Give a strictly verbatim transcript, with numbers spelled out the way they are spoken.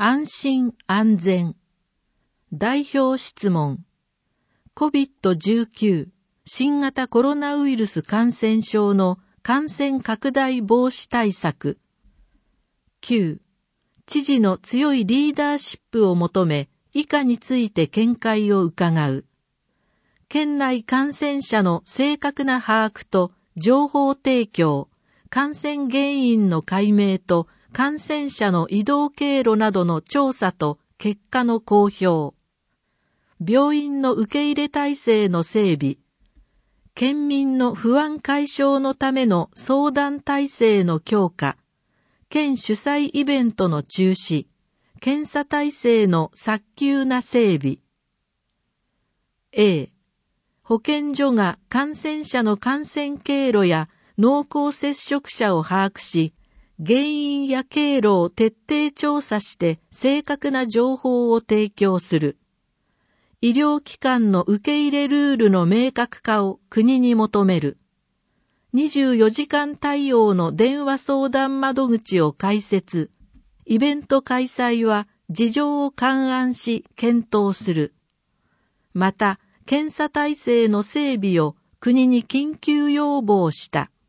安心安全。代表質問。コビッドじゅうきゅう 新型コロナウイルス感染症の感染拡大防止対策。きゅう知事の強いリーダーシップを求め、以下について見解を伺う。県内感染者の正確な把握と情報提供、感染原因の解明と感染者の移動経路などの調査と結果の公表。病院の受け入れ体制の整備。県民の不安解消のための相談体制の強化。県主催イベントの中止。検査体制の早急な整備。A、保健所が感染者の感染経路や濃厚接触者を把握し、原因や経路を徹底調査して正確な情報を提供する。医療機関の受け入れルールの明確化を国に求める。にじゅうよじかん対応の電話相談窓口を開設。イベント開催は事情を勘案し検討する。また、検査体制の整備を国に緊急要望した。